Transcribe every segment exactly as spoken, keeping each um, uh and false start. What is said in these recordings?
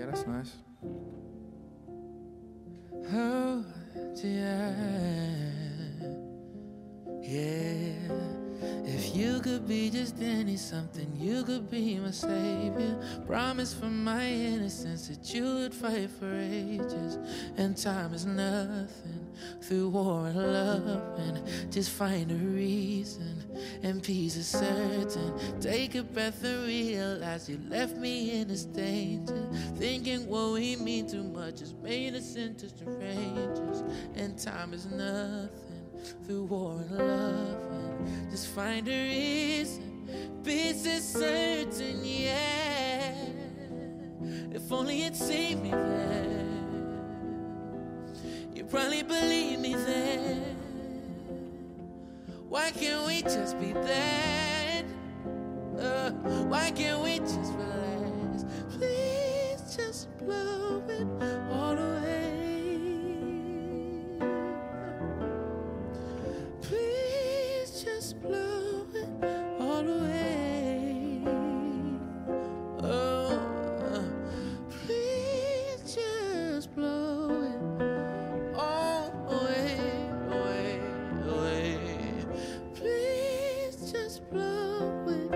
Yeah, that's nice. Oh, yeah, yeah. If you could be just any something, you could be my savior. Promise for my innocence that you would fight for ages. And time is nothing through war and love. And just find a reason, and peace is certain. Take a breath and realize you left me in this danger. Thinking what we mean too much has made us into strangers. And time is nothing through war and love. And just find a reason, peace is certain, yeah. If only you'd see me there, you'd probably believe me then. Why can't we just be there? Uh, why can't we just relax? Please just blow it all away. Please just blow it all away. Oh, uh, please just blow it all away, away, away. Please just blow it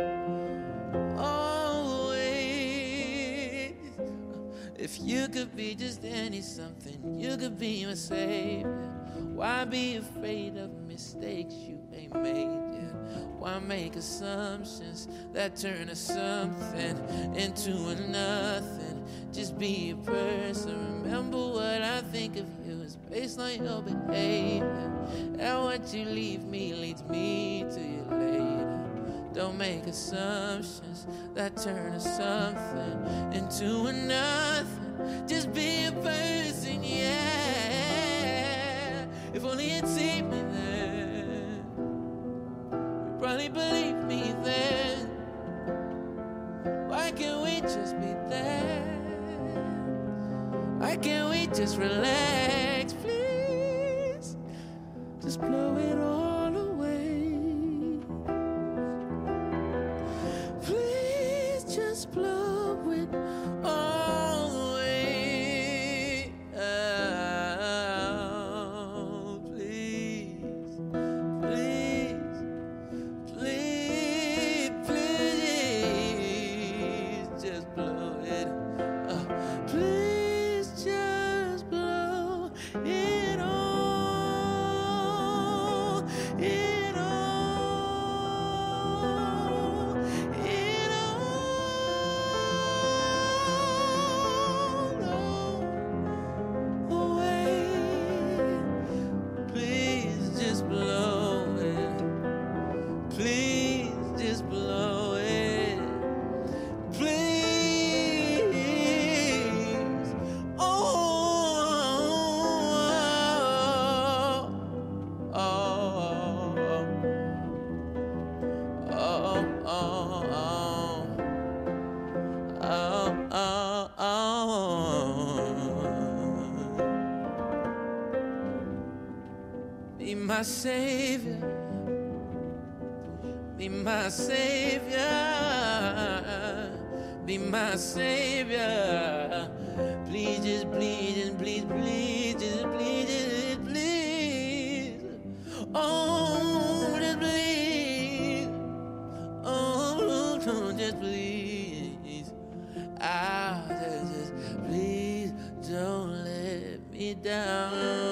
all away. If you could be just any something, you could be my savior. Why be afraid of mistakes you ain't made yet? Why make assumptions that turn a something into a nothing? Just be a person. Remember what I think of you is based on your behavior. And what you leave me leads me to you later. Don't make assumptions that turn a something into a nothing. Just be a person, yeah. If only you'd see me then, you'd probably believe me then. Why can't we just be there? Why can't we just relax, please? Just blow it all away. Please just blow it all away. Oh, please, please, please, please, just blow it. Oh, please just blow it all, it all, it all away. Please just blow it. Please just blow it. Please. Oh, oh, oh, oh, oh, oh, oh. Be my savior. Be my savior. Be my savior. Please just please just please please just please just please. Oh, just please. Oh, no, just please. Ah, just, just please don't let me down.